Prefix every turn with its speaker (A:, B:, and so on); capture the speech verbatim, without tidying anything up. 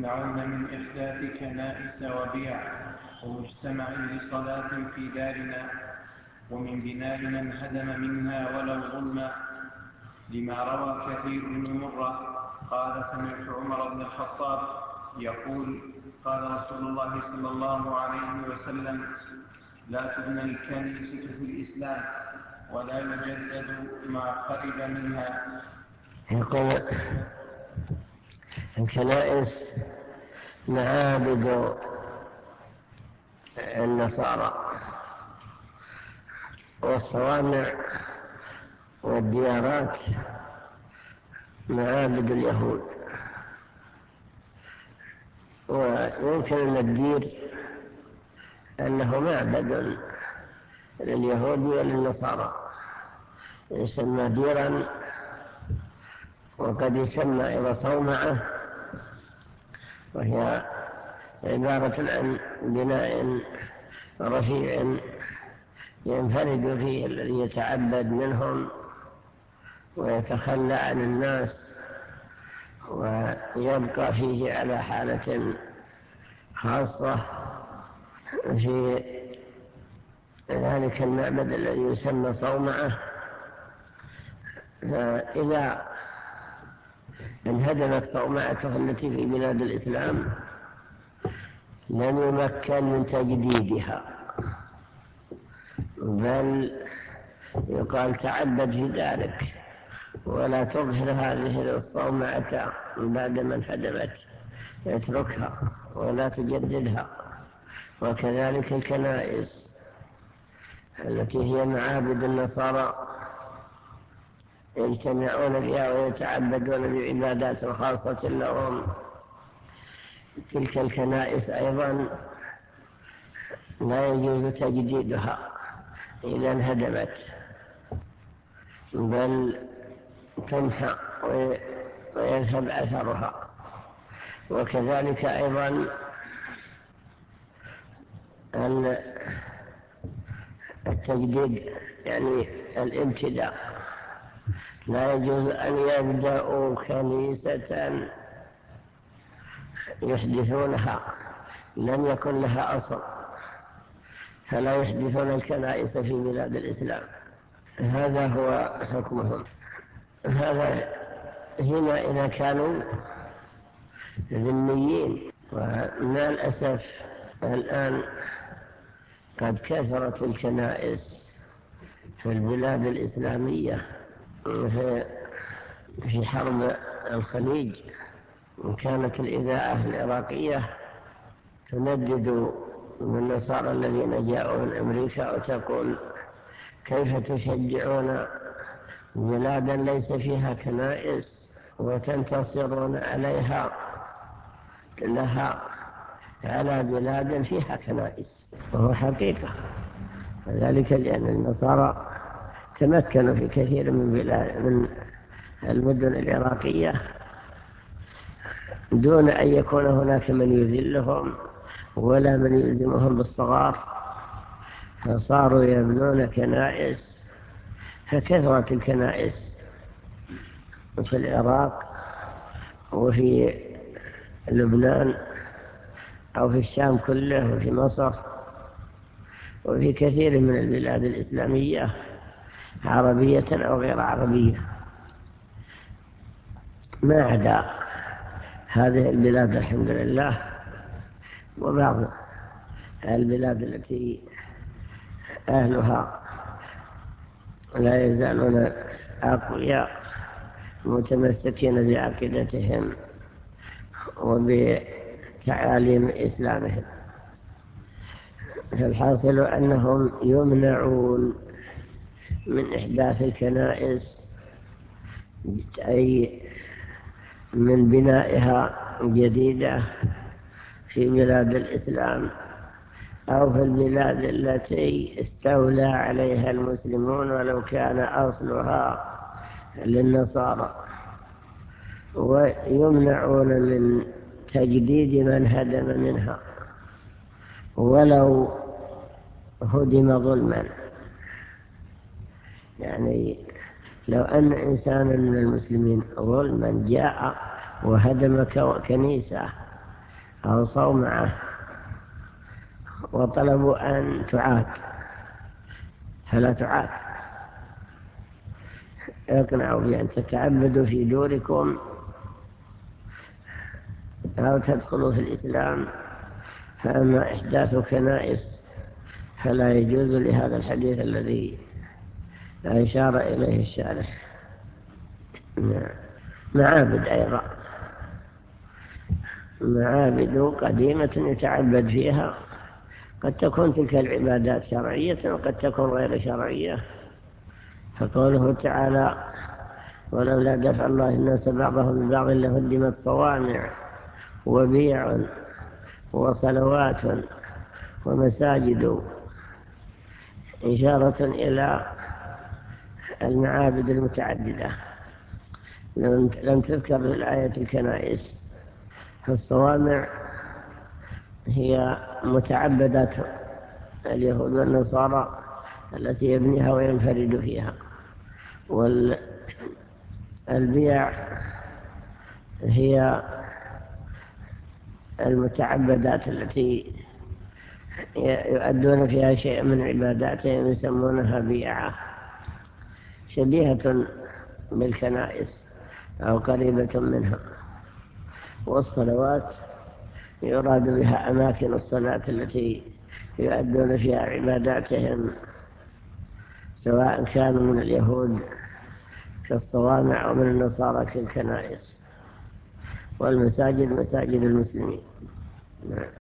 A: يمنعون من إحداث كنائس وبيع ومجتمع لصلاة في دارنا ومن بناء من هدم منها ولو ظلما، لما روى كثير بن مرة قال سمعت عمر بن الخطاب يقول قال رسول الله صلى الله عليه وسلم لا تبنى الكنيسة في الإسلام ولا يجدد ما خرب منها.
B: يقول الكنائس معابد النصارى، والصوامع والديارات معابد اليهود. ويمكن أن الدير أنه معبد لليهود وللنصارى، يسمى ديرا، وقد يسمى إذا صومعة، وهي عبارة عن بناء رفيع ينفرد فيه الذي يتعبد منهم ويتخلى عن الناس ويبقى فيه على حالة خاصة في ذلك المعبد الذي يسمى صومعة. فإذا انهدمت صومعته التي في بلاد الإسلام لم يمكن من تجديدها، بل يقال تعبد في ذلك ولا تظهر هذه الصومعة بعد ما انهدمت، اتركها ولا تجددها. وكذلك الكنائس التي هي معابد النصارى يجتمعون بها ويتعبدون بعبادات خاصة لهم، تلك الكنائس أيضا لا يجوز تجديدها إذا انهدمت، بل تمحى ويذهب أثرها. وكذلك أيضا التجديد يعني الابتداء، لا يجوز أن يبدأوا كنيسة يحدثونها لم يكن لها أصل، فلا يحدثون الكنائس في بلاد الإسلام. هذا هو حكمهم. هذا هنا إذا كانوا ذميين. ومن الأسف الآن قد كثرت الكنائس في البلاد الإسلامية. في حرب الخليج كانت الإذاعة العراقية تندد بالنصارى الذين جاءوا من أمريكا وتقول كيف تشجعون بلادا ليس فيها كنائس وتنتصرون عليها لها على بلاد فيها كنائس. وهو حقيقة، وذلك لأن النصارى تمكنوا في كثير من بلاد من المدن العراقية دون أن يكون هناك من يذلهم ولا من يلزمهم بالصغار، فصاروا يبنون كنائس. فكثرت الكنائس في العراق وفي لبنان أو في الشام كله وفي مصر وفي كثير من البلاد الإسلامية عربية أو غير عربية، ما عدا هذه البلاد الحمد لله، وبعض البلاد التي أهلها لا يزالون أقوياء متمسكين بعقيدتهم وبتعاليم إسلامهم. فالحاصل أنهم يمنعون من إحداث الكنائس، أي من بنائها جديدة في بلاد الإسلام أو في البلاد التي استولى عليها المسلمون ولو كان أصلها للنصارى، ويمنعون من تجديد من هدم منها ولو هدم ظلما. يعني لو أن إنسانا من المسلمين ظلما جاء وهدم كنيسة أو صومعة وطلبوا أن تعاد فلا تعاد، يقنعوا بأن تتعبدوا في دوركم أو تدخلوا في الإسلام. فأما إحداث كنائس فلا يجوز لهذا الحديث الذي أشار إليه الشارح. معابد أيضا، معابد قديمة يتعبد فيها، قد تكون تلك العبادات شرعية وقد تكون غير شرعية. فقوله تعالى ولولا دفع الله الناس بعضهم ببعض لهدمت صوامع وبيع وصلوات ومساجد، إشارة إلى المعابد المتعددة. لم تذكر في الآية الكنائس. فالصوامع هي متعبدات اليهود والنصارى التي يبنيها وينفرد فيها، والبيع هي المتعبدات التي يؤدون فيها شيء من عباداتهم يسمونها بيعة، شبيهة بالكنائس أو قريبة منها. والصلوات يراد بها أماكن الصلاة التي يؤدون فيها عباداتهم، سواء كانوا من اليهود كالصوامع أو من النصارى كالكنائس. والمساجد مساجد المسلمين.